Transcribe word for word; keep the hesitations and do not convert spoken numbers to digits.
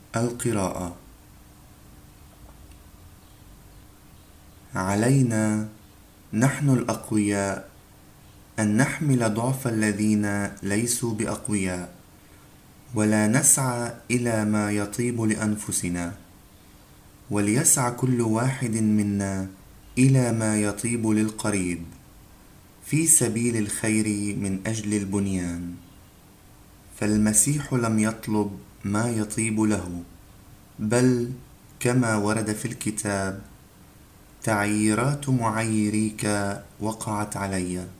القراءة. علينا نحن الأقوياء أن نحمل ضعف الذين ليسوا بأقوياء، ولا نسعى إلى ما يطيب لأنفسنا، وليسعى كل واحد منا إلى ما يطيب للقريب في سبيل الخير من أجل البنيان. فالمسيح لم يطلب ما يطيب له، بل كما ورد في الكتاب: تعييرات معيريك وقعت علي.